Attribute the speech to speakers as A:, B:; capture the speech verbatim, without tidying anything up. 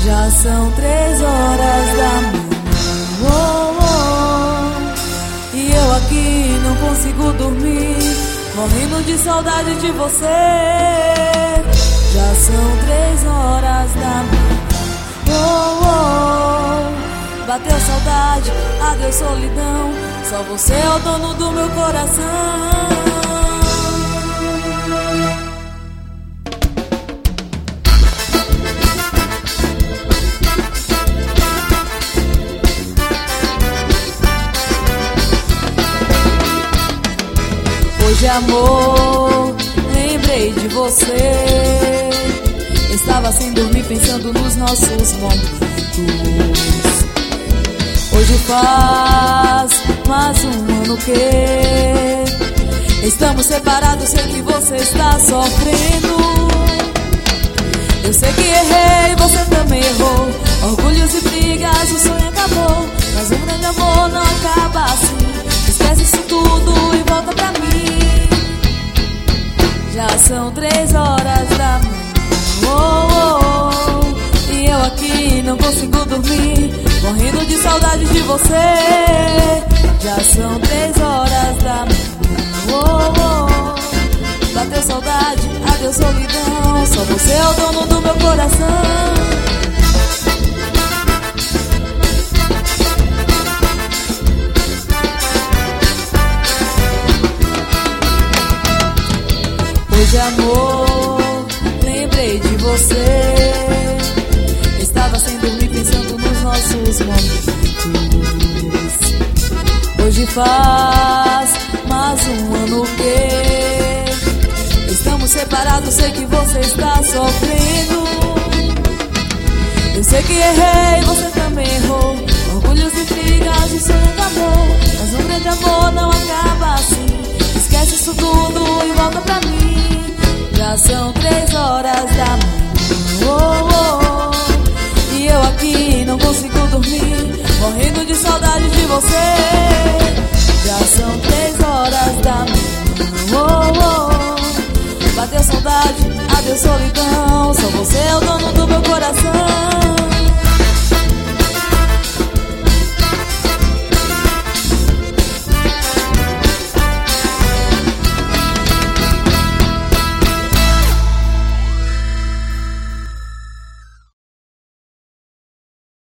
A: Já são três horas da manhã, oh, oh, e eu aqui não consigo dormir, morrendo de saudade de você. Já são três horas da manhã, oh, oh, bateu saudade, adeus solidão, só você é o dono do meu coração. Hoje, amor, lembrei de você. Estava sem dormir pensando nos nossos momentos. Hoje faz mais um ano que estamos separados, sei que você está sofrendo. Eu sei que errei, você também errou. Orgulhos e brigas, o sonho acabou, mas um grande amor não acaba assim. Esquece isso tudo e volta pra mim. Já são três horas da manhã, oh, oh, oh, e eu aqui não consigo dormir, morrendo de saudade de você. Já são três horas da manhã, oh, oh, bateu saudade, adeus solidão, só você é o dono do meu coração. Hoje, amor, lembrei de você. Estava sem dormir pensando nos nossos momentos. Hoje faz mais um ano que estamos separados, sei que você está sofrendo. Eu sei que errei, você também errou. Orgulhos e brigas, o sonho acabou, mas um grande amor não acaba assim. Esquece isso tudo e volta pra mim. Já são três horas da manhã, oh, oh, oh, e eu aqui não consigo dormir, morrendo de saudade de você. Já são três horas da manhã, oh, oh, bateu saudade, adeus solidão,